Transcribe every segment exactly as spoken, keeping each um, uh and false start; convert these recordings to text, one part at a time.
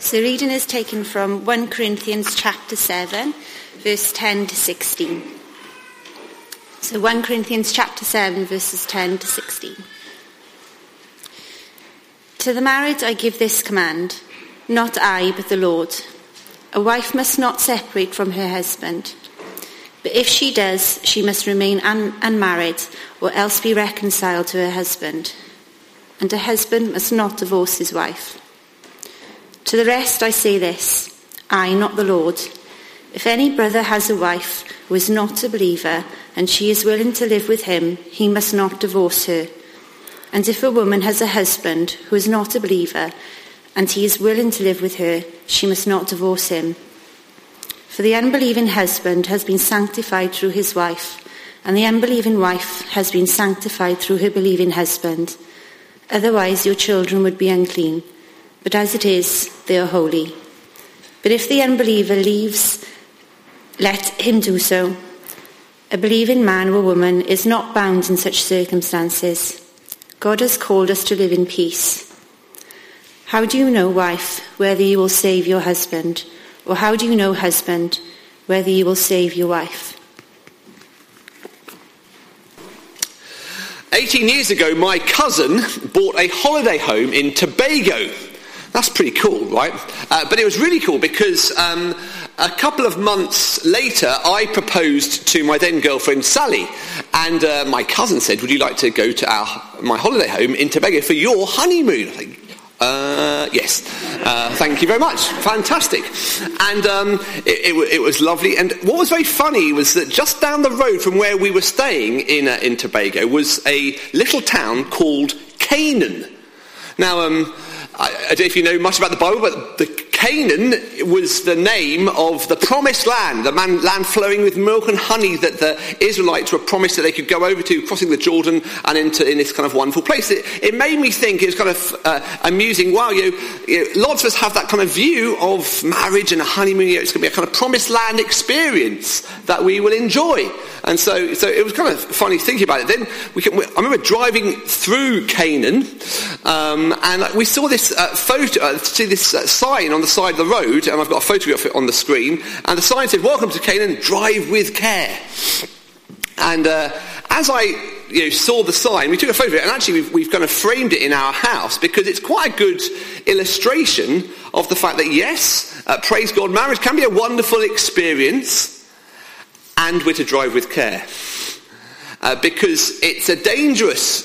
So reading is taken from First Corinthians chapter seven, verse ten to sixteen. So First Corinthians chapter seven, verses ten to sixteen. To the married I give this command, not I, but the Lord. A wife must not separate from her husband. But if she does, she must remain un- unmarried, or else be reconciled to her husband. And a husband must not divorce his wife. To the rest I say this, I, not the Lord. If any brother has a wife who is not a believer, and she is willing to live with him, he must not divorce her. And if a woman has a husband who is not a believer, and he is willing to live with her, she must not divorce him. For the unbelieving husband has been sanctified through his wife, and the unbelieving wife has been sanctified through her believing husband. Otherwise your children would be unclean, but as it is, they are holy. But if the unbeliever leaves, let him do so. A believing man or woman is not bound in such circumstances. God has called us to live in peace. How do you know, wife, whether you will save your husband? Or how do you know, husband, whether you will save your wife? eighteen years ago, my cousin bought a holiday home in Tobago. That's pretty cool, right? Uh, but it was really cool because um, a couple of months later, I proposed to my then girlfriend, Sally. And uh, my cousin said, would you like to go to our my holiday home in Tobago for your honeymoon? I think, uh, yes. Uh, thank you very much. Fantastic. And um, it, it, it was lovely. And what was very funny was that just down the road from where we were staying in, uh, in Tobago was a little town called Canaan. Now, um... I don't know if you know much about the Bible, but the Canaan was the name of the promised land, the man, land flowing with milk and honey that the Israelites were promised that they could go over to, crossing the Jordan and into in this kind of wonderful place. It, it made me think, it was kind of uh, amusing, wow, you, you know, lots of us have that kind of view of marriage and a honeymoon. You know, it's going to be a kind of promised land experience that we will enjoy. And so, so it was kind of funny thinking about it. Then we can, I remember driving through Canaan, um, and we saw this uh, photo, uh, see this uh, sign on the side of the road, and I've got a photograph of it on the screen. And the sign said, "Welcome to Canaan, drive with care." And uh, as I you know, saw the sign, we took a photo of it, and actually we've, we've kind of framed it in our house because it's quite a good illustration of the fact that yes, uh, praise God, marriage can be a wonderful experience. And we're to drive with care. Uh, because it's a dangerous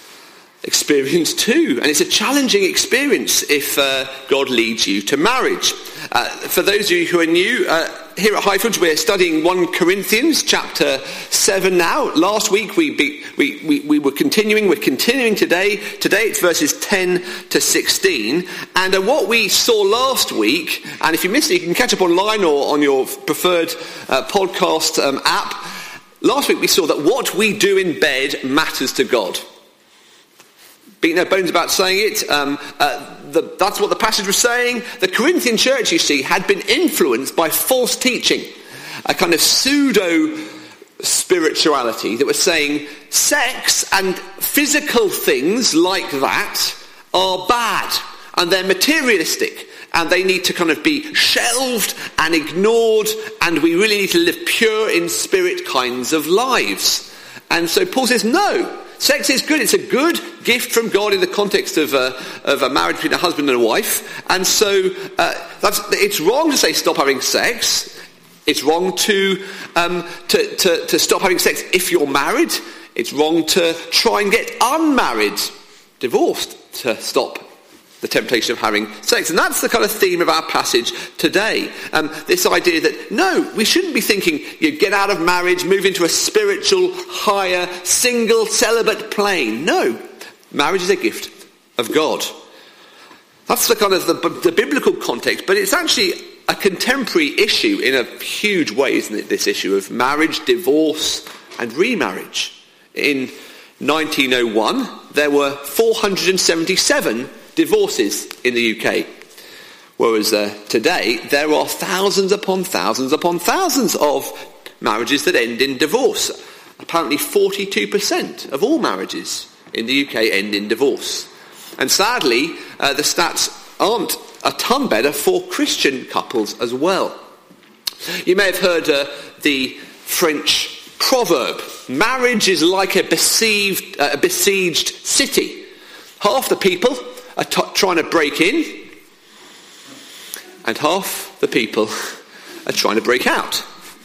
experience too. And it's a challenging experience if uh, God leads you to marriage. Uh, for those of you who are new, uh, here at Highfields we're studying First Corinthians chapter seven now. Last week we, be, we, we, we were continuing, we're continuing today. Today it's verses ten to sixteen. And uh, what we saw last week, and if you missed it you can catch up online or on your preferred uh, podcast um, app. Last week we saw that what we do in bed matters to God. Beating their bones about saying it. Um, uh, the, that's what the passage was saying. The Corinthian church, you see, had been influenced by false teaching. A kind of pseudo-spirituality that was saying sex and physical things like that are bad. And they're materialistic. And they need to kind of be shelved and ignored. And we really need to live pure in spirit kinds of lives. And so Paul says, no. Sex is good. It's a good gift from God in the context of a, of a marriage between a husband and a wife. And so uh, that's, it's wrong to say stop having sex. It's wrong to, um, to, to, to stop having sex if you're married. It's wrong to try and get unmarried, divorced, to stop the temptation of having sex. And that's the kind of theme of our passage today. Um, this idea that, no, we shouldn't be thinking you get out of marriage, move into a spiritual, higher, single, celibate plane. No, marriage is a gift of God. That's the kind of the, the biblical context, but it's actually a contemporary issue in a huge way, isn't it? This issue of marriage, divorce, and remarriage. In nineteen oh one, there were four hundred seventy-seven divorces in the U K, whereas uh, today there are thousands upon thousands upon thousands of marriages that end in divorce. Apparently forty-two percent of all marriages in the U K end in divorce. And sadly, uh, the stats aren't a ton better for Christian couples as well. You may have heard uh, the French proverb, marriage is like a besieged, uh, a besieged city. Half the people are t- trying to break in, and half the people are trying to break out.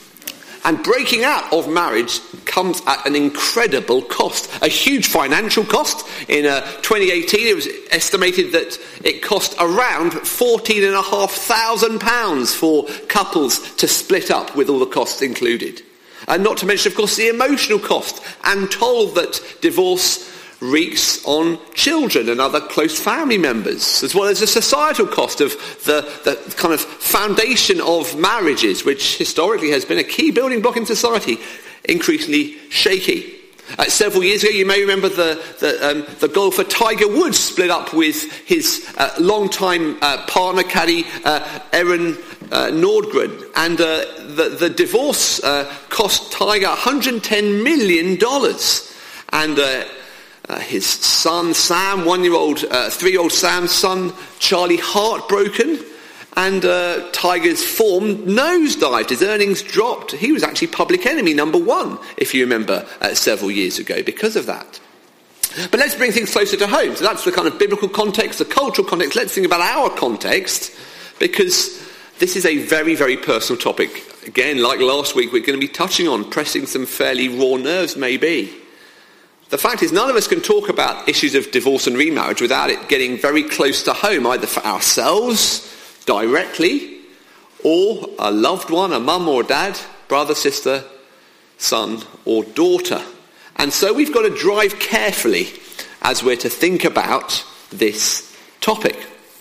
And breaking out of marriage comes at an incredible cost, a huge financial cost. In uh, twenty eighteen, it was estimated that it cost around fourteen and a half thousand pounds for couples to split up, with all the costs included. And not to mention, of course, the emotional cost and toll that divorce wreaks on children and other close family members, as well as the societal cost of the, the kind of foundation of marriages, which historically has been a key building block in society, increasingly shaky. Uh, several years ago, you may remember the the, um, the golfer Tiger Woods split up with his uh, longtime uh, partner caddy uh, Erin uh, Nordgren, and uh, the, the divorce uh, cost Tiger one hundred ten million dollars, and uh, Uh, his son Sam, one-year-old, uh, three-year-old Sam's son Charlie, heartbroken, and uh, Tiger's form nosedived. His earnings dropped. He was actually public enemy number one, if you remember, uh, several years ago, because of that. But let's bring things closer to home. So that's the kind of biblical context, the cultural context. Let's think about our context, because this is a very, very personal topic. Again, like last week, we're going to be touching on, pressing some fairly raw nerves, maybe. The fact is, none of us can talk about issues of divorce and remarriage without it getting very close to home, either for ourselves, directly, or a loved one, a mum or dad, brother, sister, son or daughter. And so we've got to drive carefully as we're to think about this topic.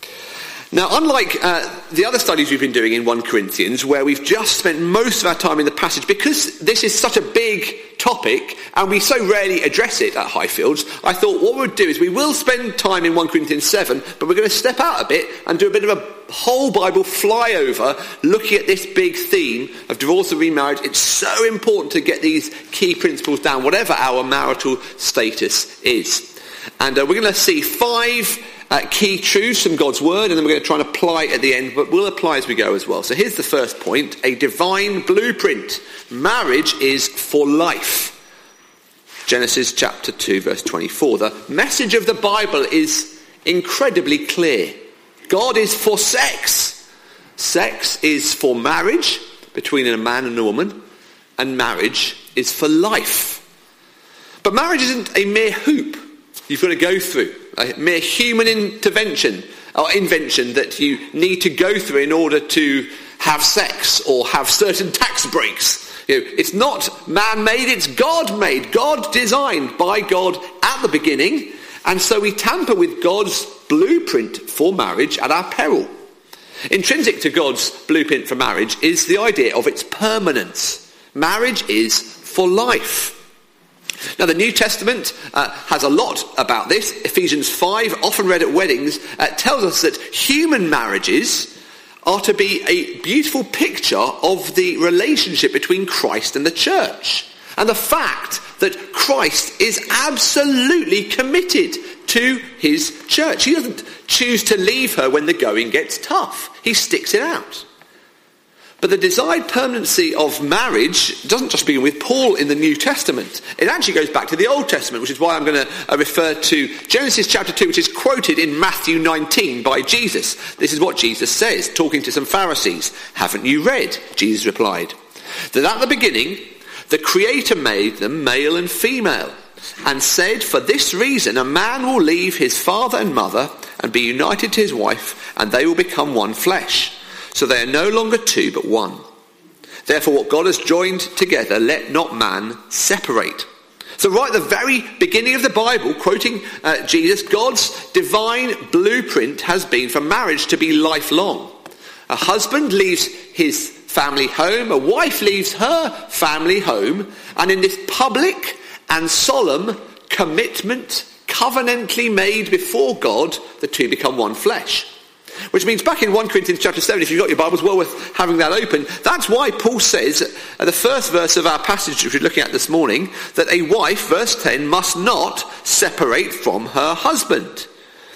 Now, unlike uh, the other studies we've been doing in First Corinthians, where we've just spent most of our time in the passage, because this is such a big topic and we so rarely address it at Highfields, I thought what we'd do is we will spend time in First Corinthians seven, but we're going to step out a bit and do a bit of a whole Bible flyover looking at this big theme of divorce and remarriage. It's so important to get these key principles down, whatever our marital status is. And uh, we're going to see five Uh, key truths from God's word, and then we're going to try and apply at the end, but we'll apply as we go as well. So here's the first point, a divine blueprint. Marriage is for life. Genesis chapter two, verse twenty-four. The message of the Bible is incredibly clear. God is for sex. Sex is for marriage between a man and a woman, and marriage is for life. But marriage isn't a mere hoop you've got to go through, a mere human intervention or invention that you need to go through in order to have sex or have certain tax breaks. You know, it's not man-made, it's God-made, God-designed by God at the beginning, and so we tamper with God's blueprint for marriage at our peril. Intrinsic to God's blueprint for marriage is the idea of its permanence. Marriage is for life. Now, the New Testament uh, has a lot about this. Ephesians five, often read at weddings, uh, tells us that human marriages are to be a beautiful picture of the relationship between Christ and the church. And the fact that Christ is absolutely committed to his church. He doesn't choose to leave her when the going gets tough. He sticks it out. But the desired permanency of marriage doesn't just begin with Paul in the New Testament. It actually goes back to the Old Testament, which is why I'm going to uh, refer to Genesis chapter two, which is quoted in Matthew nineteen by Jesus. This is what Jesus says, talking to some Pharisees. "Haven't you read?" Jesus replied, "that at the beginning the Creator made them male and female, and said, for this reason a man will leave his father and mother and be united to his wife, and they will become one flesh. So they are no longer two, but one. Therefore, what God has joined together, let not man separate." So right at the very beginning of the Bible, quoting uh, Jesus, God's divine blueprint has been for marriage to be lifelong. A husband leaves his family home, a wife leaves her family home, and in this public and solemn commitment, covenantly made before God, the two become one flesh. Which means back in First Corinthians chapter seven, if you've got your Bibles, well worth having that open. That's why Paul says, at the first verse of our passage which we're looking at this morning, that a wife, verse ten, must not separate from her husband.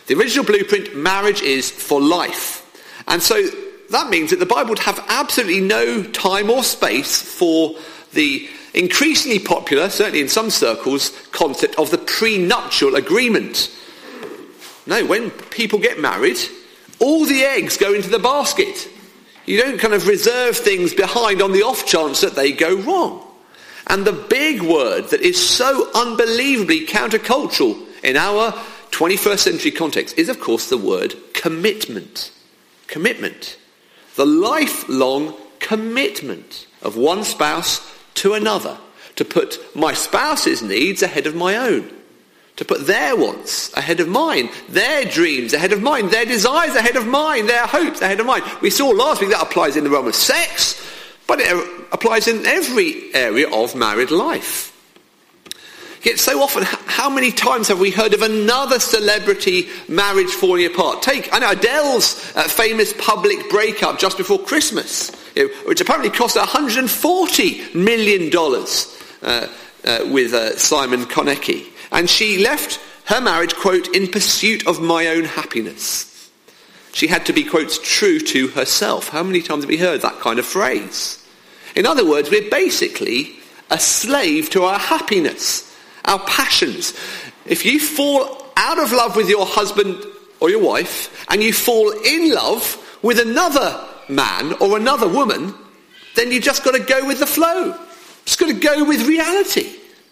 The original blueprint, marriage is for life. And so that means that the Bible would have absolutely no time or space for the increasingly popular, certainly in some circles, concept of the prenuptial agreement. No, when people get married, all the eggs go into the basket. You don't kind of reserve things behind on the off chance that they go wrong. And the big word that is so unbelievably countercultural in our twenty-first century context is, of course, the word commitment. Commitment. The lifelong commitment of one spouse to another. To put my spouse's needs ahead of my own. To put their wants ahead of mine. Their dreams ahead of mine. Their desires ahead of mine. Their hopes ahead of mine. We saw last week that applies in the realm of sex, but it applies in every area of married life. Yet so often, how many times have we heard of another celebrity marriage falling apart? Take, I know, Adele's uh, famous public breakup just before Christmas, you know, which apparently cost one hundred forty million dollars uh, uh, with uh, Simon Konecki. And she left her marriage, quote, in pursuit of my own happiness. She had to be, quote, true to herself. How many times have we heard that kind of phrase? In other words, we're basically a slave to our happiness, our passions. If you fall out of love with your husband or your wife, and you fall in love with another man or another woman, then you just got to go with the flow. Just got to go with reality.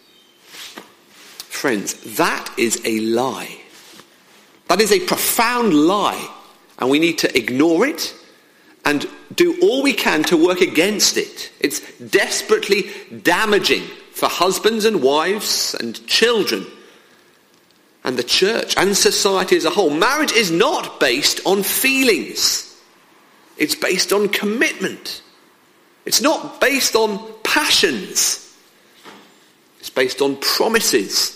Friends, that is a lie. That is a profound lie. And we need to ignore it and do all we can to work against it. It's desperately damaging for husbands and wives and children and the church and society as a whole. Marriage is not based on feelings. It's based on commitment. It's not based on passions. It's based on promises.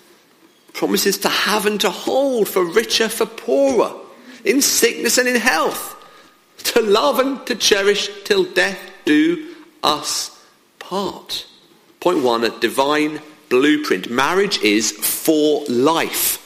Promises to have and to hold, for richer, for poorer, in sickness and in health, to love and to cherish till death do us part. Point one, a divine blueprint. Marriage is for life.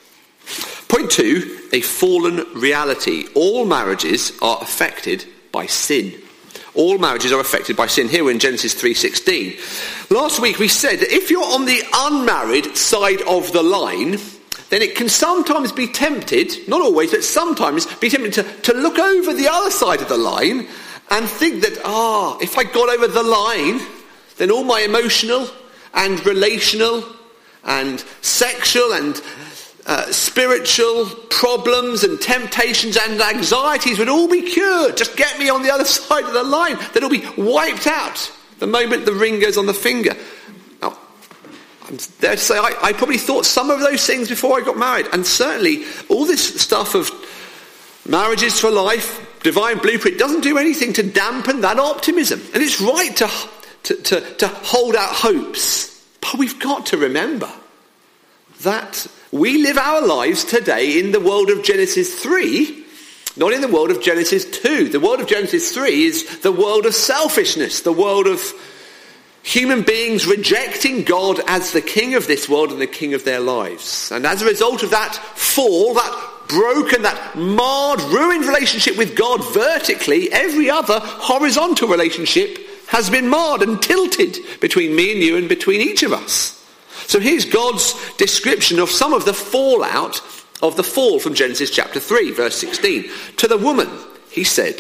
Point two, a fallen reality. All marriages are affected by sin. All marriages are affected by sin. Here we're in Genesis three sixteen. Last week we said that if you're on the unmarried side of the line, then it can sometimes be tempted, not always, but sometimes be tempted to, to look over the other side of the line and think that, ah, if I got over the line, then all my emotional and relational and sexual and uh, spiritual problems and temptations and anxieties would all be cured. Just get me on the other side of the line. They'd all be wiped out the moment the ring goes on the finger. Now, I'm there to say I, I probably thought some of those things before I got married. And certainly all this stuff of marriages for life, divine blueprint, doesn't do anything to dampen that optimism. And it's right to, to, to, to hold out hopes. But we've got to remember that we live our lives today in the world of Genesis three, not in the world of Genesis two. The world of Genesis three is the world of selfishness, the world of human beings rejecting God as the king of this world and the king of their lives. And as a result of that fall, that broken, that marred, ruined relationship with God vertically, every other horizontal relationship has been marred and tilted between me and you and between each of us. So here's God's description of some of the fallout of the fall from Genesis chapter three, verse sixteen. To the woman, he said,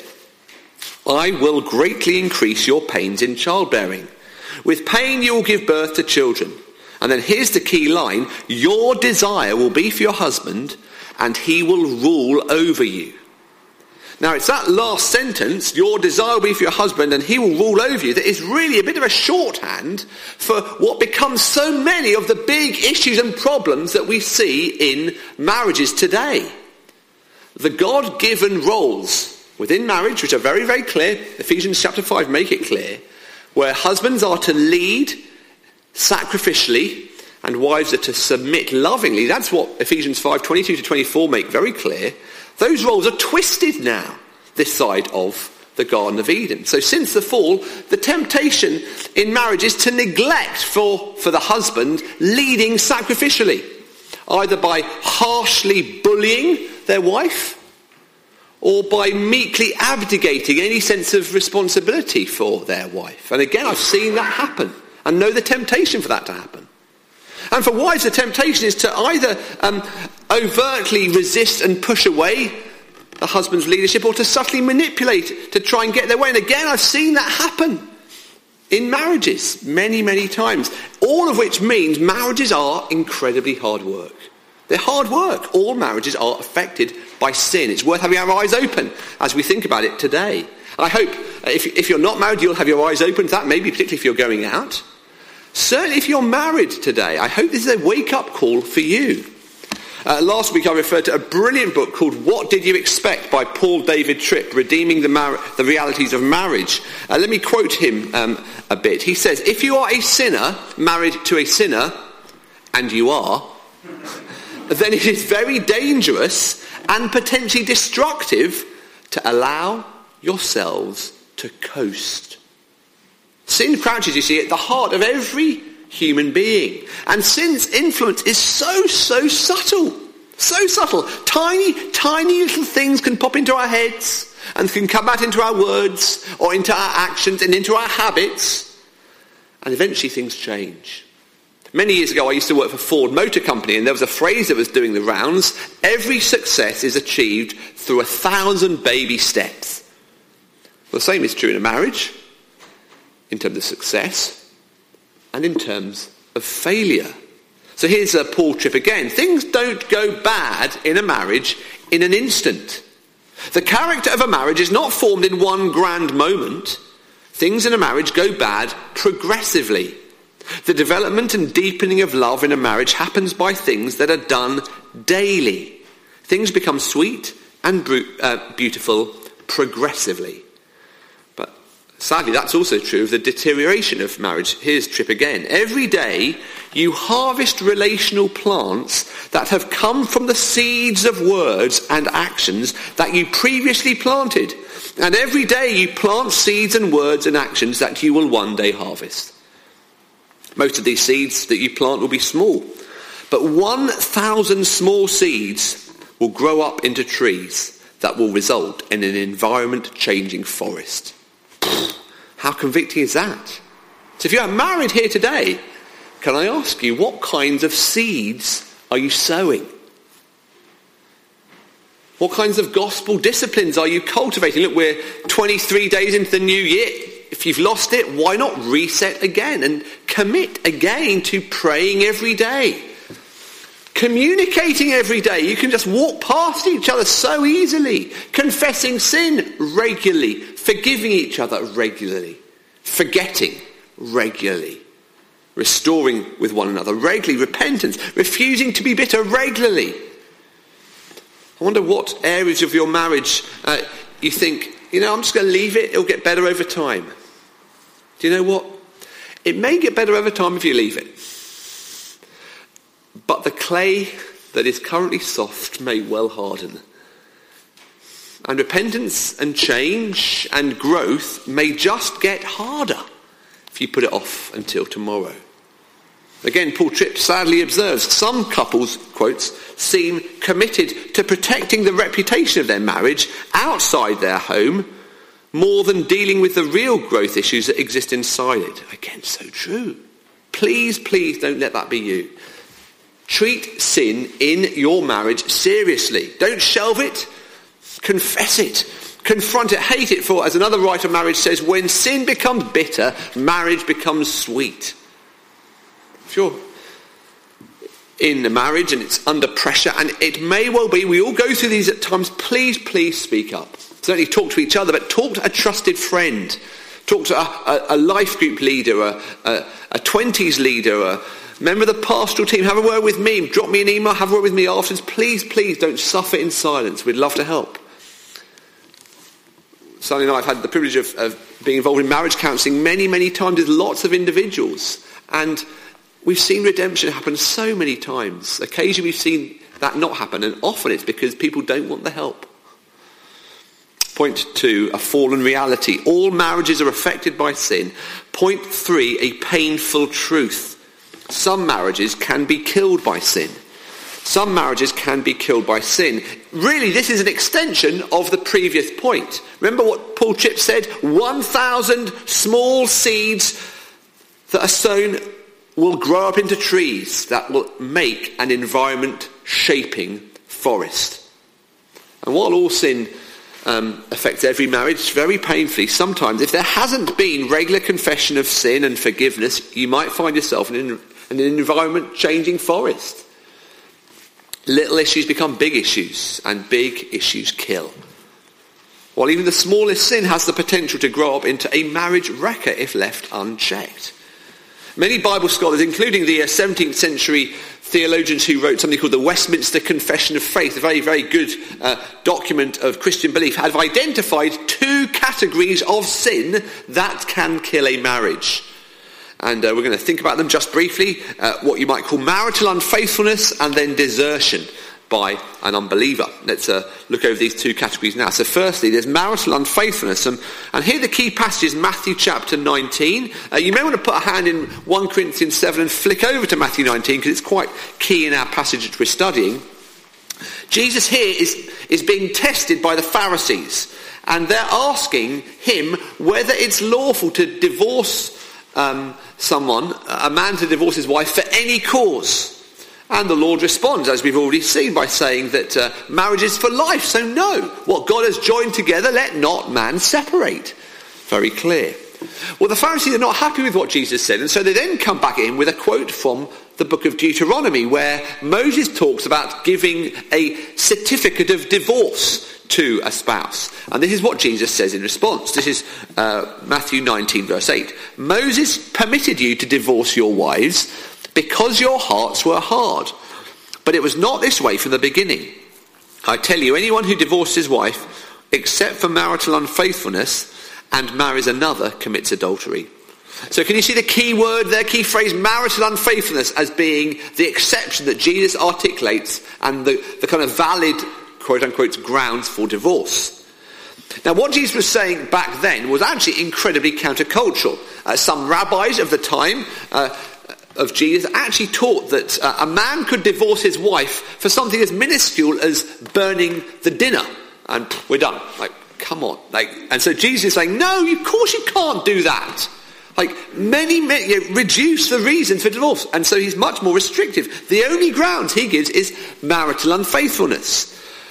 I will greatly increase your pains in childbearing. With pain you will give birth to children. And then here's the key line, your desire will be for your husband, and he will rule over you. Now it's that last sentence, your desire will be for your husband and he will rule over you, that is really a bit of a shorthand for what becomes so many of the big issues and problems that we see in marriages today. The God-given roles within marriage, which are very, very clear, Ephesians chapter five make it clear, where husbands are to lead sacrificially and wives are to submit lovingly. That's what Ephesians five twenty-two to twenty-four make very clear. Those roles are twisted now, this side of the Garden of Eden. So since the fall, the temptation in marriage is to neglect for, for the husband leading sacrificially. either by harshly bullying their wife or by meekly abdicating any sense of responsibility for their wife. And again, I've seen that happen and know the temptation for that to happen. And for wives, the temptation is to either um, overtly resist and push away the husband's leadership or to subtly manipulate to try and get their way. And again, I've seen that happen in marriages many, many times. All of which means marriages are incredibly hard work. They're hard work. All marriages are affected by sin. It's worth having our eyes open as we think about it today. I hope if, if you're not married, you'll have your eyes open to that, maybe particularly if you're going out. Certainly if you're married today, I hope this is a wake-up call for you. Uh, last week I referred to a brilliant book called What Did You Expect by Paul David Tripp, Redeeming the, Mar- the Realities of Marriage. Uh, let me quote him um, a bit. He says, if you are a sinner married to a sinner, and you are, then it is very dangerous and potentially destructive to allow yourselves to coast. Sin crouches, you see, at the heart of every human being. And sin's influence is so, so subtle. So subtle. Tiny, tiny little things can pop into our heads and can come out into our words or into our actions and into our habits. And eventually things change. Many years ago I used to work for Ford Motor Company, and there was a phrase that was doing the rounds: every success is achieved through a thousand baby steps. Well, the same is true in a marriage, in terms of success and in terms of failure. So here's uh, Paul Tripp again. Things don't go bad in a marriage in an instant. The character of a marriage is not formed in one grand moment. Things in a marriage go bad progressively. The development and deepening of love in a marriage happens by things that are done daily. Things become sweet and bru- uh, beautiful progressively. But sadly, that's also true of the deterioration of marriage. Here's Tripp again. Every day you harvest relational plants that have come from the seeds of words and actions that you previously planted. And every day you plant seeds and words and actions that you will one day harvest. Most of these seeds that you plant will be small, but one thousand small seeds will grow up into trees that will result in an environment-changing forest. How convicting is that? So if you are married here today, can I ask you, what kinds of seeds are you sowing? What kinds of gospel disciplines are you cultivating? Look, we're twenty-three days into the new year. If you've lost it, why not reset again and commit again to praying every day? Communicating every day. You can just walk past each other so easily. Confessing sin regularly. Forgiving each other regularly. Forgetting regularly. Restoring with one another regularly. Repentance. Refusing to be bitter regularly. I wonder what areas of your marriage uh, you think, you know, I'm just going to leave it. It'll get better over time. Do you know what? It may get better over time if you leave it. But the clay that is currently soft may well harden. And repentance and change and growth may just get harder if you put it off until tomorrow. Again, Paul Tripp sadly observes, some couples, quotes, seem committed to protecting the reputation of their marriage outside their home more than dealing with the real growth issues that exist inside it. Again, so true. Please, please don't let that be you. Treat sin in your marriage seriously. Don't shelve it. Confess it. Confront it. Hate it. For, as another writer of marriage says, when sin becomes bitter, marriage becomes sweet. If you're in a marriage and it's under pressure, and it may well be, we all go through these at times, please, please speak up. Certainly talk to each other, but talk to a trusted friend. Talk to a, a, a life group leader, a, a, a twenties leader, a member of the pastoral team. Have a word with me. Drop me an email. Have a word with me afterwards. Please, please don't suffer in silence. We'd love to help. Sally and I have had the privilege of, of being involved in marriage counselling many, many times with lots of individuals. And we've seen redemption happen so many times. Occasionally we've seen that not happen, and often it's because people don't want the help. Point two, a fallen reality. All marriages are affected by sin. Point three, a painful truth. Some marriages can be killed by sin. Some marriages can be killed by sin. Really, this is an extension of the previous point. Remember what Paul Tripp said? one thousand small seeds that are sown will grow up into trees that will make an environment-shaping forest. And while all sin um, affects every marriage very painfully, sometimes if there hasn't been regular confession of sin and forgiveness, you might find yourself in an, in an environment-changing forest. Little issues become big issues, and big issues kill. While even the smallest sin has the potential to grow up into a marriage wrecker if left unchecked. Many Bible scholars, including the seventeenth century theologians who wrote something called the Westminster Confession of Faith, a very, very good uh, document of Christian belief, have identified two categories of sin that can kill a marriage. And uh, we're going to think about them just briefly. Uh, what you might call marital unfaithfulness, and then desertion by an unbeliever. Let's uh, look over these two categories now. So firstly, there's marital unfaithfulness. And, and here the key passage is Matthew chapter nineteen. Uh, you may want to put a hand in First Corinthians seven and flick over to Matthew nineteen, because it's quite key in our passage that we're studying. Jesus here is, is being tested by the Pharisees. And they're asking him whether it's lawful to divorce um, someone, a man to divorce his wife for any cause. And the Lord responds, as we've already seen, by saying that uh, marriage is for life, so no. What God has joined together, let not man separate. Very clear. Well, the Pharisees are not happy with what Jesus said, and so they then come back in with a quote from the book of Deuteronomy, where Moses talks about giving a certificate of divorce to a spouse. And this is what Jesus says in response. This is uh, Matthew nineteen, verse eight. Moses permitted you to divorce your wives because your hearts were hard. But it was not this way from the beginning. I tell you, anyone who divorces his wife, except for marital unfaithfulness, and marries another, commits adultery. So can you see the key word there, key phrase, marital unfaithfulness, as being the exception that Jesus articulates and the, the kind of valid, quote-unquote, grounds for divorce. Now, what Jesus was saying back then was actually incredibly countercultural. Uh, some rabbis of the time uh, of Jesus actually taught that uh, a man could divorce his wife for something as minuscule as burning the dinner, and we're done. Like, come on. Like, and so Jesus is saying, no, of course you can't do that. Like, many, many you know, reduce the reasons for divorce, and so he's much more restrictive. The only grounds he gives is marital unfaithfulness.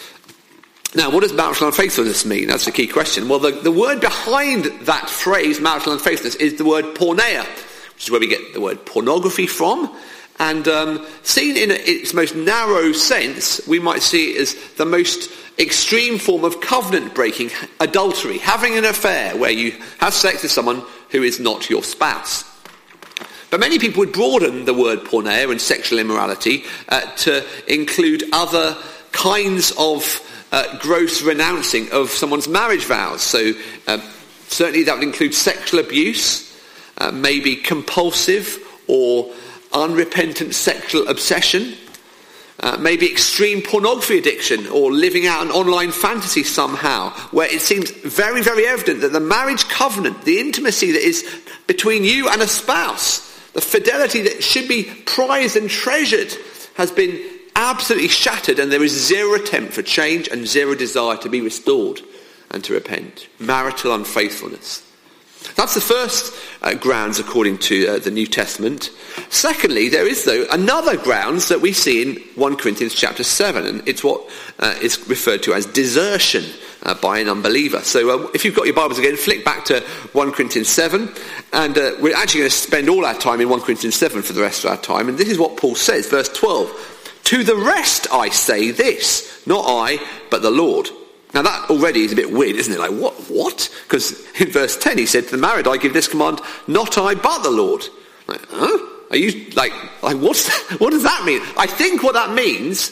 Now, what does marital unfaithfulness mean? That's the key question. Well, the, the word behind that phrase, marital unfaithfulness, is the word porneia, which is where we get the word pornography from. And um, seen in its most narrow sense, we might see it as the most extreme form of covenant breaking, adultery, having an affair where you have sex with someone who is not your spouse. But many people would broaden the word porneia and sexual immorality uh, to include other kinds of uh, gross renouncing of someone's marriage vows. So uh, certainly that would include sexual abuse, uh, maybe compulsive or unrepentant sexual obsession, uh, maybe extreme pornography addiction, or living out an online fantasy somehow, where it seems very, very evident that the marriage covenant, the intimacy that is between you and a spouse, the fidelity that should be prized and treasured, has been absolutely shattered, and there is zero attempt for change and zero desire to be restored and to repent. Marital unfaithfulness. That's the first uh, grounds according to uh, the New Testament. Secondly, there is, though, another grounds that we see in First Corinthians chapter seven, and it's what uh, is referred to as desertion uh, by an unbeliever. So uh, if you've got your Bibles again, flick back to First Corinthians seven, and uh, we're actually going to spend all our time in First Corinthians seven for the rest of our time, and this is what Paul says, verse twelve. To the rest I say this, not I, but the Lord. Now that already is a bit weird, isn't it? Like, what? What? Because in verse ten he said, to the married I give this command, not I, but the Lord. Like, huh? Are you, like, like what's that? What does that mean? I think what that means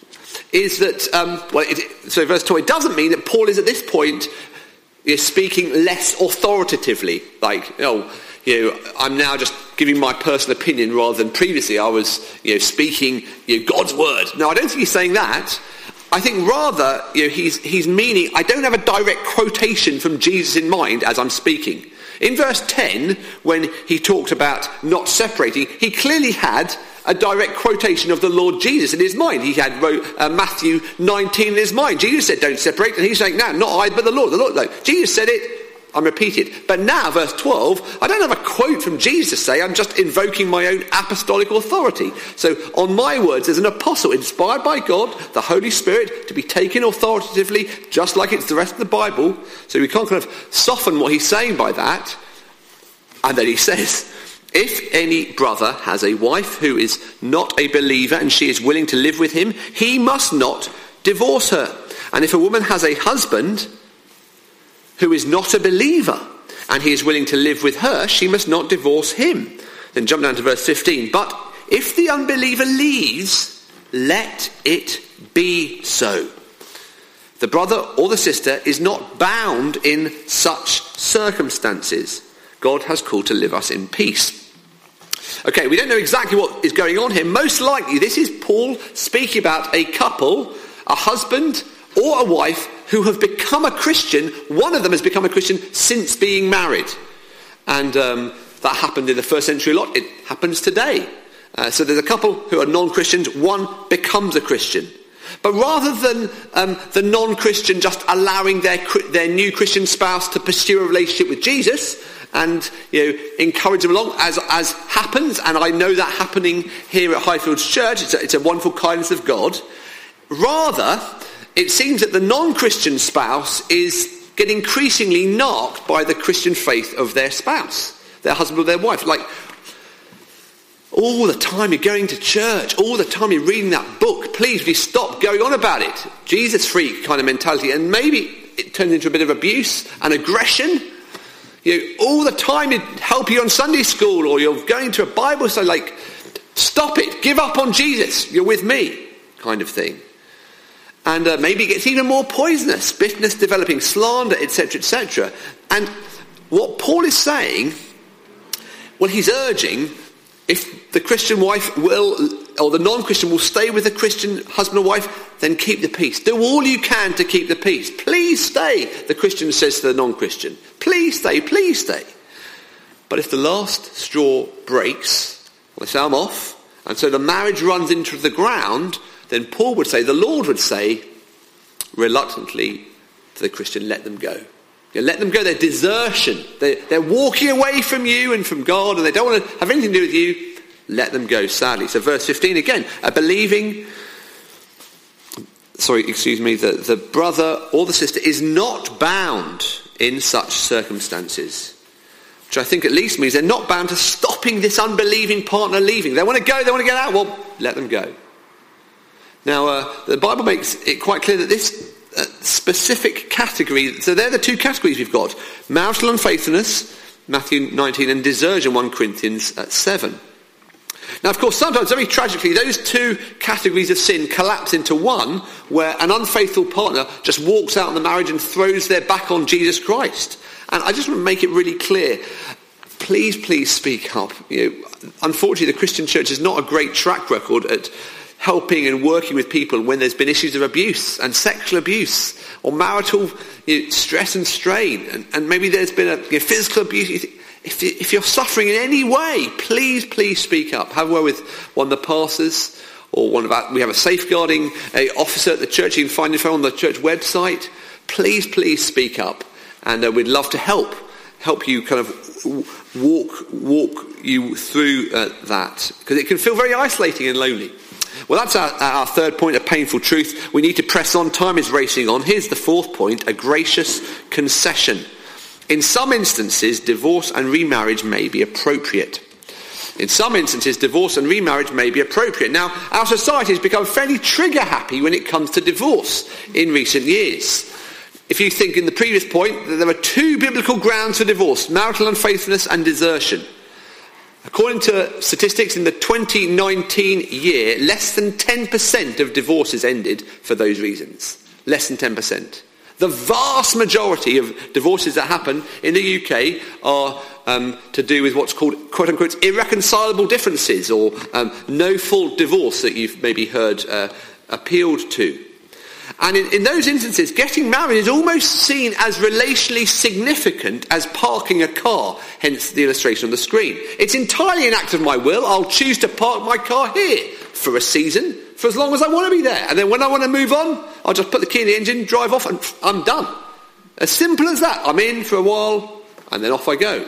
is that, um, well, it, so verse two, it doesn't mean that Paul is at this point is speaking less authoritatively. Like, oh, you know, I'm now just giving my personal opinion rather than previously I was, you know, speaking, you know, God's word. No, I don't think he's saying that. I think rather, you know, he's, he's meaning, I don't have a direct quotation from Jesus in mind as I'm speaking. In verse ten, when he talked about not separating, he clearly had a direct quotation of the Lord Jesus in his mind. He had wrote uh, Matthew nineteen in his mind. Jesus said, don't separate. And he's saying, no, not I, but the Lord. The Lord, no. Jesus said it. I'm repeating it. But now, verse twelve, I don't have a quote from Jesus to say. I'm just invoking my own apostolic authority. So on my words, as an apostle inspired by God, the Holy Spirit, to be taken authoritatively, just like it's the rest of the Bible. So we can't kind of soften what he's saying by that. And then he says, if any brother has a wife who is not a believer and she is willing to live with him, he must not divorce her. And if a woman has a husband who is not a believer and he is willing to live with her, she must not divorce him. Then jump down to verse fifteen. But if the unbeliever leaves, let it be so. The brother or the sister is not bound in such circumstances. God has called to live us in peace. Okay, we don't know exactly what is going on here. Most likely this is Paul speaking about a couple, a husband or a wife who have become a Christian. One of them has become a Christian since being married. And um, that happened in the first century a lot. It happens today. Uh, so there's a couple who are non-Christians. One becomes a Christian. But rather than um, the non-Christian just allowing their their new Christian spouse to pursue a relationship with Jesus and, you know, encourage them along, as as happens, and I know that happening here at Highfields Church, it's a, it's a wonderful kindness of God. Rather, it seems that the non-Christian spouse is getting increasingly knocked by the Christian faith of their spouse, their husband or their wife. Like, all the time you're going to church, all the time you're reading that book, please, will you stop going on about it? Jesus freak kind of mentality. And maybe it turns into a bit of abuse and aggression. You know, all the time you help you on Sunday school, or you're going to a Bible study, like, stop it, give up on Jesus, you're with me, kind of thing. And uh, maybe it gets even more poisonous, bitterness developing, slander, et cetera, et cetera. And what Paul is saying, well, he's urging, if the Christian wife will, or the non-Christian will stay with the Christian husband or wife, then keep the peace. Do all you can to keep the peace. Please stay, the Christian says to the non-Christian. Please stay, please stay. But if the last straw breaks, well, they say, I'm off, and so the marriage runs into the ground, then Paul would say, the Lord would say, reluctantly to the Christian, let them go. You let them go, their desertion. They're, they're walking away from you and from God, and they don't want to have anything to do with you. Let them go, sadly. So verse fifteen again, a believing, sorry, excuse me, the, the brother or the sister is not bound in such circumstances. Which I think at least means they're not bound to stopping this unbelieving partner leaving. They want to go, they want to get out, well, let them go. Now, uh, the Bible makes it quite clear that this uh, specific category, so they're the two categories we've got. Marital unfaithfulness, Matthew nineteen, and desertion, First Corinthians seven. Now, of course, sometimes, very tragically, those two categories of sin collapse into one, where an unfaithful partner just walks out of the marriage and throws their back on Jesus Christ. And I just want to make it really clear, please, please speak up. You know, unfortunately, the Christian church has not a great track record at helping and working with people when there's been issues of abuse and sexual abuse or marital, you know, stress and strain, and, and maybe there's been a, you know, physical abuse. If, if you're suffering in any way, please, please speak up. Have a word with one of the pastors, or one of our, we have a safeguarding a officer at the church. You can find info on the church website. Please, please speak up, and uh, we'd love to help help you kind of walk walk you through uh, that, because it can feel very isolating and lonely. Well, that's our, our third point, a painful truth. We need to press on. Time is racing on. Here's the fourth point, a gracious concession. In some instances, divorce and remarriage may be appropriate. In some instances, divorce and remarriage may be appropriate. Now, our society has become fairly trigger-happy when it comes to divorce in recent years. If you think in the previous point that there are two biblical grounds for divorce, marital unfaithfulness and desertion. According to statistics in the twenty nineteen year, less than ten percent of divorces ended for those reasons. Less than ten percent. The vast majority of divorces that happen in the U K are um, to do with what's called, quote-unquote, irreconcilable differences, or um, no-fault divorce that you've maybe heard uh, appealed to. And in, in those instances, getting married is almost seen as relationally significant as parking a car, hence the illustration on the screen. It's entirely an act of my will. I'll choose to park my car here for a season, for as long as I want to be there. And then when I want to move on, I'll just put the key in the engine, drive off, and I'm done. As simple as that. I'm in for a while, and then off I go.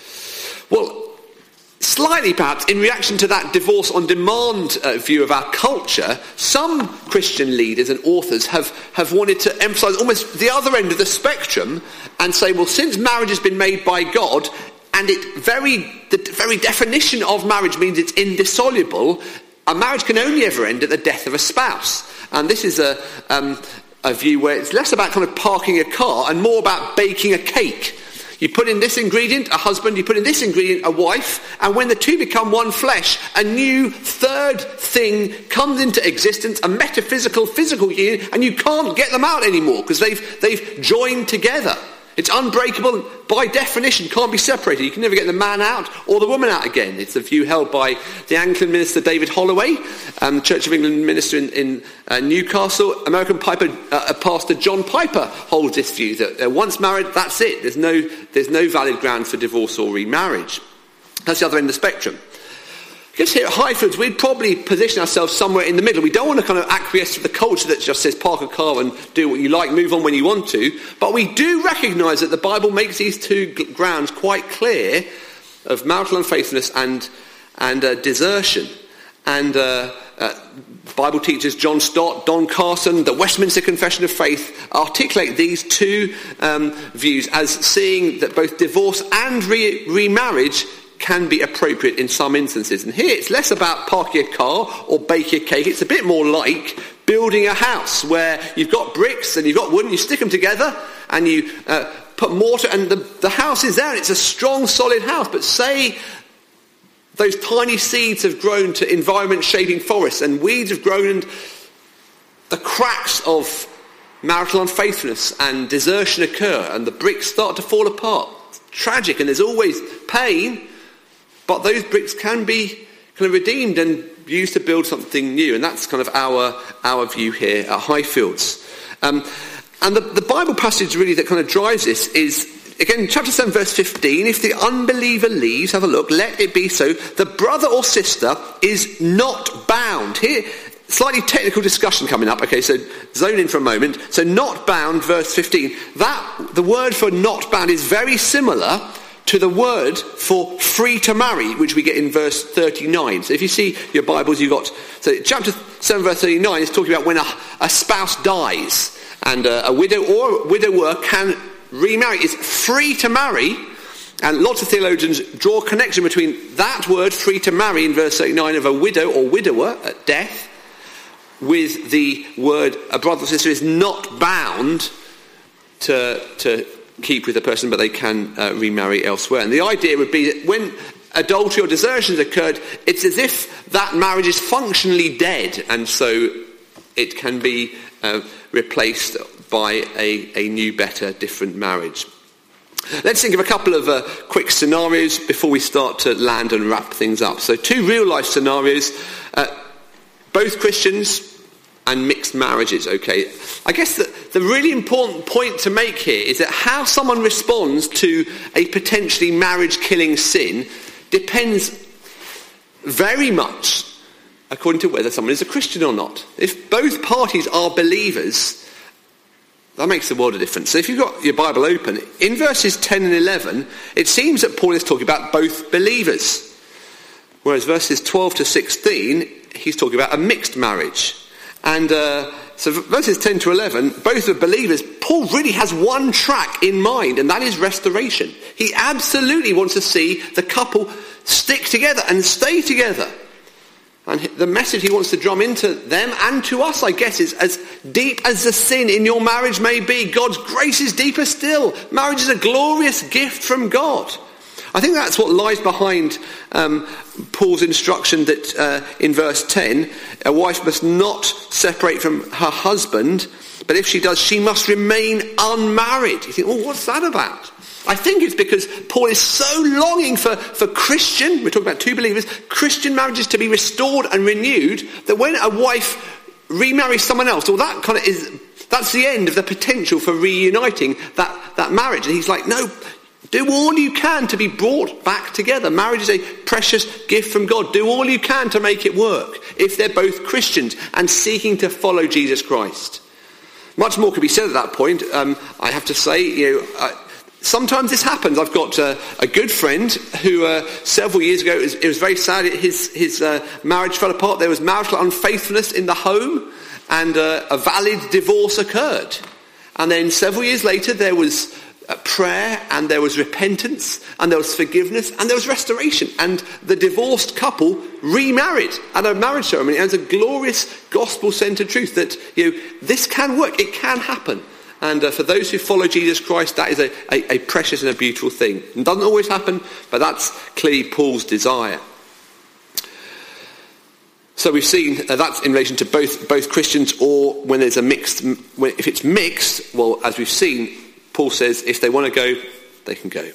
Well, slightly perhaps in reaction to that divorce on demand uh, view of our culture, some Christian leaders and authors have, have wanted to emphasise almost the other end of the spectrum and say, well, since marriage has been made by God, and it very the very definition of marriage means it's indissoluble, a marriage can only ever end at the death of a spouse. And this is a, um, a view where it's less about kind of parking a car and more about baking a cake. You put in this ingredient, a husband, you put in this ingredient, a wife, and when the two become one flesh, a new third thing comes into existence, a metaphysical, physical union, and you can't get them out anymore because they've, they've joined together. It's unbreakable, by definition, can't be separated. You can never get the man out or the woman out again. It's a view held by the Anglican minister David Holloway, um, the Church of England minister in, in uh, Newcastle. American Piper, uh, pastor John Piper holds this view that uh, once married, that's it. There's no, there's no valid grounds for divorce or remarriage. That's the other end of the spectrum. I guess here at Highfields, we'd probably position ourselves somewhere in the middle. We don't want to kind of acquiesce to the culture that just says park a car and do what you like, move on when you want to. But we do recognise that the Bible makes these two g- grounds quite clear of marital unfaithfulness and, and uh, desertion. And uh, uh, Bible teachers John Stott, Don Carson, the Westminster Confession of Faith articulate these two um, views as seeing that both divorce and re- remarriage can be appropriate in some instances. And here it's less about parking a car or baking a cake. It's a bit more like building a house where you've got bricks and you've got wood and you stick them together and you uh, put mortar and the, the house is there and it's a strong, solid house. But say those tiny seeds have grown to environment-shaping forests and weeds have grown and the cracks of marital unfaithfulness and desertion occur and the bricks start to fall apart. It's tragic, and there's always pain. But those bricks can be kind of redeemed and used to build something new. And that's kind of our our view here at Highfields. Um, and the, the Bible passage really that kind of drives this is, again, chapter seven, verse fifteen. If the unbeliever leaves, have a look, let it be so. The brother or sister is not bound. Here, slightly technical discussion coming up. Okay, so zone in for a moment. So not bound, verse fifteen. That, the word for not bound is very similar to the word for free to marry, which we get in verse thirty-nine. So if you see your Bibles, you've got, so chapter seven, verse thirty-nine is talking about when a, a spouse dies and a, a widow or a widower can remarry. It's free to marry, and lots of theologians draw a connection between that word, free to marry, in verse thirty-nine of a widow or widower at death, with the word a brother or sister is not bound to to keep with the person, but they can uh, remarry elsewhere. And the idea would be that when adultery or desertion has occurred, it's as if that marriage is functionally dead, and so it can be uh, replaced by a, a new, better, different marriage. Let's think of a couple of uh, quick scenarios before we start to land and wrap things up. So two real-life scenarios, uh, both Christians and mixed marriages, okay. I guess the, the really important point to make here is that how someone responds to a potentially marriage-killing sin depends very much according to whether someone is a Christian or not. If both parties are believers, that makes the world a difference. So if you've got your Bible open, in verses ten and eleven, it seems that Paul is talking about both believers. Whereas verses twelve to sixteen, he's talking about a mixed marriage. And uh, so verses ten to eleven, both are believers. Paul really has one track in mind, and that is restoration. He absolutely wants to see the couple stick together and stay together. And the message he wants to drum into them and to us, I guess, is as deep as the sin in your marriage may be, God's grace is deeper still. Marriage is a glorious gift from God. I think that's what lies behind um, Paul's instruction that uh, in verse ten, a wife must not separate from her husband, but if she does, she must remain unmarried. You think, well, what's that about? I think it's because Paul is so longing for, for Christian, we're talking about two believers, Christian marriages to be restored and renewed, that when a wife remarry someone else, or that kind of is, that's the end of the potential for reuniting that, that marriage. And he's like, no, do all you can to be brought back together. Marriage is a precious gift from God. Do all you can to make it work if they're both Christians and seeking to follow Jesus Christ. Much more could be said at that point. Um, I have to say, you know, uh, sometimes this happens. I've got uh, a good friend who uh, several years ago, it was, it was very sad, his, his uh, marriage fell apart. There was marital unfaithfulness in the home, and uh, a valid divorce occurred. And then several years later there was uh, prayer, and there was repentance, and there was forgiveness, and there was restoration. And the divorced couple remarried at a marriage ceremony. And it's a glorious gospel-centered truth that, you know, this can work, it can happen. And uh, for those who follow Jesus Christ, that is a, a, a precious and a beautiful thing. It doesn't always happen, but that's clearly Paul's desire. So we've seen uh, that's in relation to both both Christians, or when there's a mixed, when, if it's mixed, well, as we've seen, Paul says if they want to go, they can go.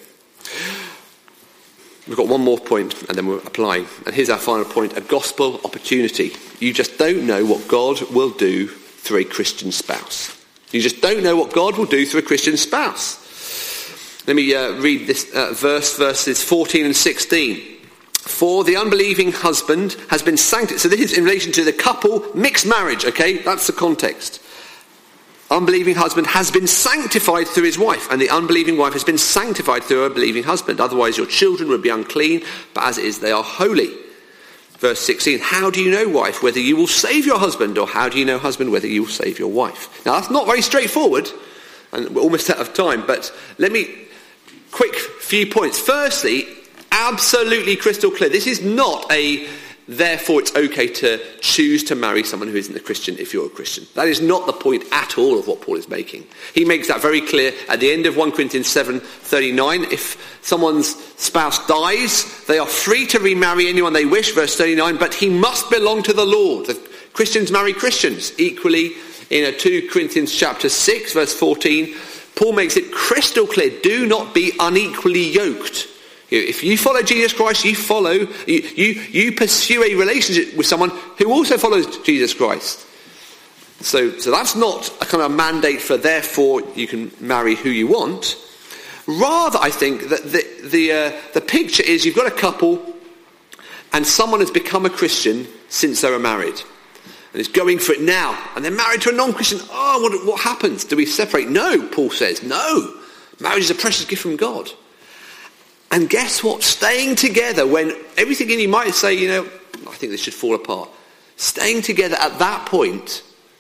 We've got one more point, and then we're applying. And here's our final point, a gospel opportunity. You just don't know what God will do through a Christian spouse. You just don't know what God will do through a Christian spouse. Let me uh, read this uh, verse, verses fourteen and sixteen. For the unbelieving husband has been sanctified. So this is in relation to the couple, mixed marriage, okay? That's the context. Unbelieving husband has been sanctified through his wife, and the unbelieving wife has been sanctified through her believing husband. Otherwise your children would be unclean, but as it is they are holy. Verse sixteen, how do you know, wife, whether you will save your husband, or how do you know, husband, whether you will save your wife? Now that's not very straightforward, and we're almost out of time, but let me, quick few points. Firstly, absolutely crystal clear. This is not a, therefore it's okay to choose to marry someone who isn't a Christian if you're a Christian. That is not the point at all of what Paul is making. He makes that very clear at the end of First Corinthians seven thirty-nine. If someone's spouse dies, they are free to remarry anyone they wish, verse thirty-nine, but he must belong to the Lord. The Christians marry Christians. Equally, in Second Corinthians chapter six, verse fourteen, Paul makes it crystal clear, do not be unequally yoked. If you follow Jesus Christ, you follow, you, you, you pursue a relationship with someone who also follows Jesus Christ. So, so that's not a kind of mandate for therefore you can marry who you want. Rather, I think that the the, uh, the picture is you've got a couple and someone has become a Christian since they were married. And is going for it now. And they're married to a non-Christian. Oh, what, what happens? Do we separate? No, Paul says. No. Marriage is a precious gift from God. And guess what? Staying together when everything in you might say, you know, I think this should fall apart. Staying together at that point,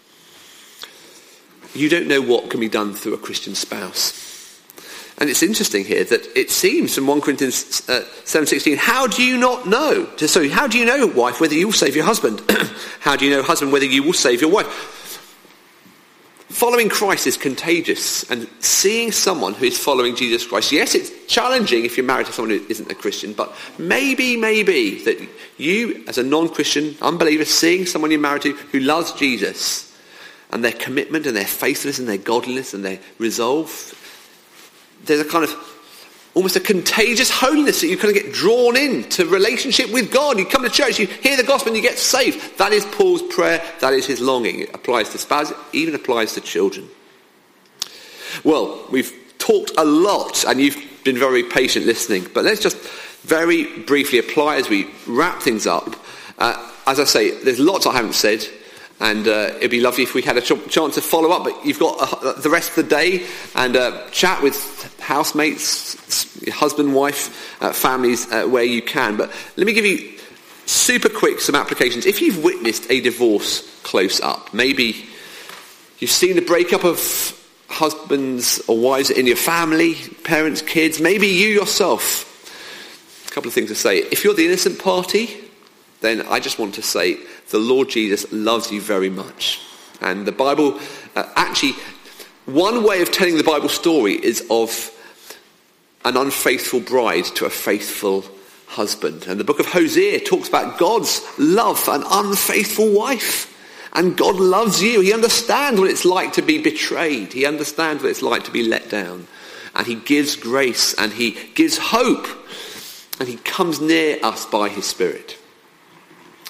you don't know what can be done through a Christian spouse. And it's interesting here that it seems from First Corinthians uh, seven sixteen, how do you not know? So how do you know, wife, whether you will save your husband? How do you know, husband, whether you will save your wife? Following Christ is contagious, and seeing someone who is following Jesus Christ, yes, it's challenging if you're married to someone who isn't a Christian, but maybe, maybe that you, as a non-Christian unbeliever, seeing someone you're married to who loves Jesus, and their commitment and their faithfulness and their godliness and their resolve, there's a kind of almost a contagious holiness that you kind of get drawn into relationship with God. You come to church, you hear the gospel and you get saved. That is Paul's prayer. That is his longing. It applies to spouses, it even applies to children. Well, we've talked a lot and you've been very patient listening, but let's just very briefly apply as we wrap things up. Uh, as I say, there's lots I haven't said. And uh, it'd be lovely if we had a ch- chance to follow up, but you've got uh, the rest of the day and uh, chat with housemates, husband, wife, uh, families uh, where you can. But let me give you super quick some applications. If you've witnessed a divorce close up, maybe you've seen the breakup of husbands or wives in your family, parents, kids, maybe you yourself. A couple of things to say. If you're the innocent party, then I just want to say the Lord Jesus loves you very much. And the Bible, uh, actually, one way of telling the Bible story is of an unfaithful bride to a faithful husband. And the book of Hosea talks about God's love for an unfaithful wife. And God loves you. He understands what it's like to be betrayed. He understands what it's like to be let down. And he gives grace and he gives hope. And he comes near us by his Spirit.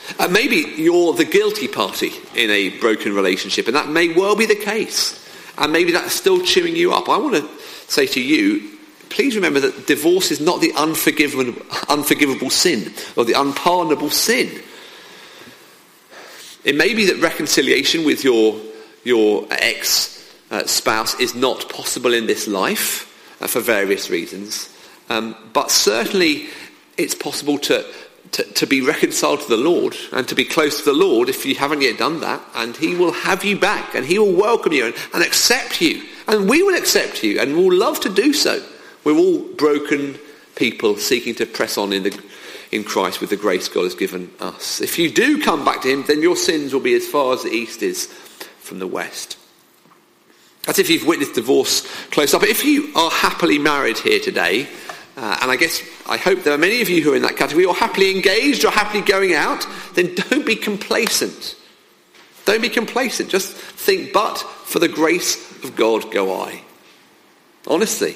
Uh, maybe you're the guilty party in a broken relationship, and that may well be the case. And maybe that's still chewing you up. I want to say to you, please remember that divorce is not the unforgivable, unforgivable sin or the unpardonable sin. It may be that reconciliation with your, your ex-spouse uh, is not possible in this life uh, for various reasons. Um, but certainly it's possible to, to, to be reconciled to the Lord and to be close to the Lord if you haven't yet done that. And he will have you back and he will welcome you and, and accept you. And we will accept you and we'll love to do so. We're all broken people seeking to press on in the in Christ with the grace God has given us. If you do come back to him, then your sins will be as far as the east is from the west. That's if you've witnessed divorce close up. But if you are happily married here today, uh, and I guess, I hope there are many of you who are in that category, or happily engaged or happily going out, then don't be complacent. Don't be complacent. Just think, but for the grace of God go I. Honestly.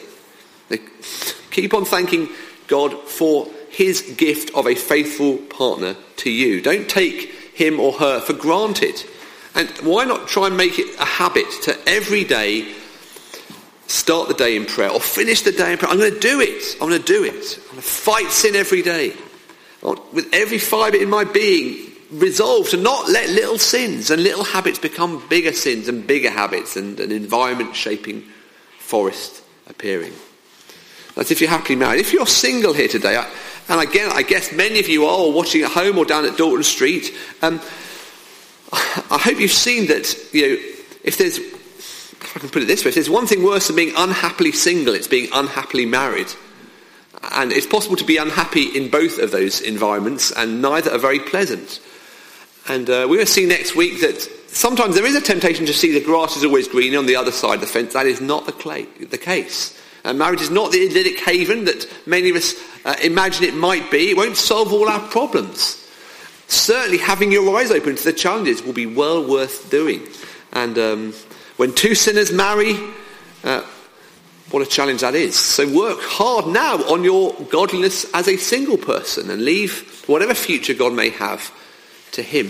Keep on thanking God for his gift of a faithful partner to you. Don't take him or her for granted. And why not try and make it a habit to every day start the day in prayer or finish the day in prayer. I'm going to do it. I'm going to do it. I'm going to fight sin every day. With every fibre in my being, resolve to not let little sins and little habits become bigger sins and bigger habits and an environment shaping forest appearing. That's if you're happily married. If you're single here today, and again, I guess many of you are, or watching at home or down at Dalton Street, um, I hope you've seen that, you know, if there's, if I can put it this way, if there's one thing worse than being unhappily single, it's being unhappily married. And it's possible to be unhappy in both of those environments, and neither are very pleasant. And uh, we're going to see next week that sometimes there is a temptation to see the grass is always green on the other side of the fence. That is not the, clay, the case. Uh, marriage is not the idyllic haven that many of us uh, imagine it might be. It won't solve all our problems. Certainly having your eyes open to the challenges will be well worth doing. And um, when two sinners marry, uh, what a challenge that is. So work hard now on your godliness as a single person and leave whatever future God may have to him.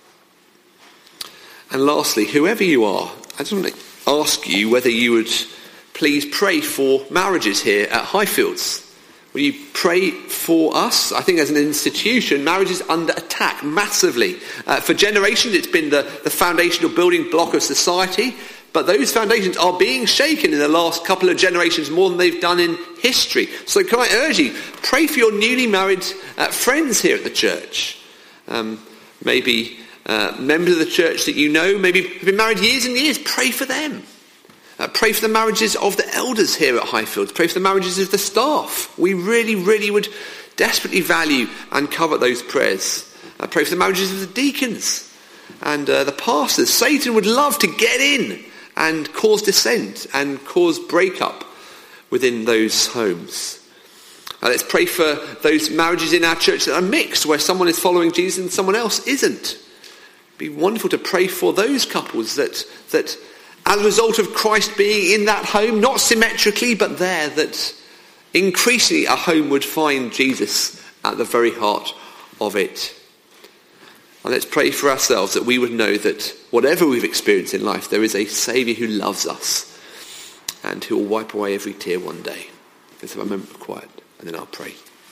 And lastly, whoever you are, I just want to ask you whether you would please pray for marriages here at Highfields. Will you pray for us? I think as an institution, marriage is under attack massively. Uh, for generations, it's been the, the foundational building block of society. But those foundations are being shaken in the last couple of generations more than they've done in history. So can I urge you, pray for your newly married uh, friends here at the church. Um, maybe uh, members of the church that you know, maybe have been married years and years. Pray for them. Uh, pray for the marriages of the elders here at Highfields. Pray for the marriages of the staff. We really, really would desperately value and covet those prayers. Uh, pray for the marriages of the deacons and uh, the pastors. Satan would love to get in and cause dissent and cause breakup within those homes. Uh, let's pray for those marriages in our church that are mixed, where someone is following Jesus and someone else isn't. It'd be wonderful to pray for those couples that that as a result of Christ being in that home, not symmetrically, but there, that increasingly a home would find Jesus at the very heart of it. And let's pray for ourselves that we would know that whatever we've experienced in life, there is a Saviour who loves us and who will wipe away every tear one day. Let's have a moment of quiet and then I'll pray.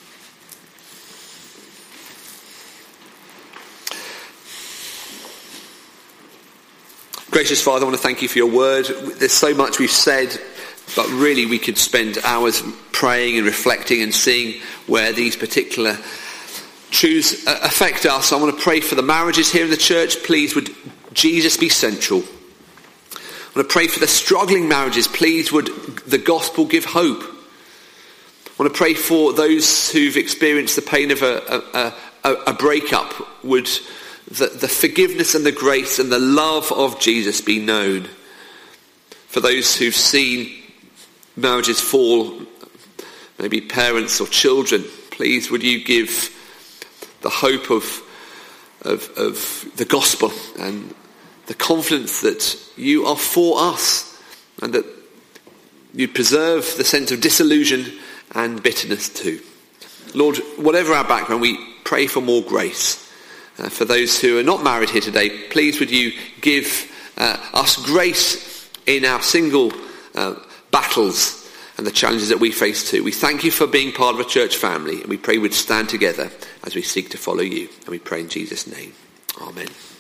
Gracious Father, I want to thank you for your word. There's so much we've said, but really we could spend hours praying and reflecting and seeing where these particular truths affect us. I want to pray for the marriages here in the church. Please would Jesus be central. I want to pray for the struggling marriages. Please would the gospel give hope. I want to pray for those who've experienced the pain of a, a, a, a breakup. Would the, the forgiveness and the grace and the love of Jesus be known. For those who've seen marriages fall, maybe parents or children, please would you give the hope of, of, of the gospel and the confidence that you are for us and that you preserve the sense of disillusion and bitterness too. Lord, whatever our background, we pray for more grace. Uh, for those who are not married here today, please would you give uh, us grace in our single uh, battles and the challenges that we face too. We thank you for being part of a church family, and we pray we'd stand together as we seek to follow you. And we pray in Jesus' name. Amen.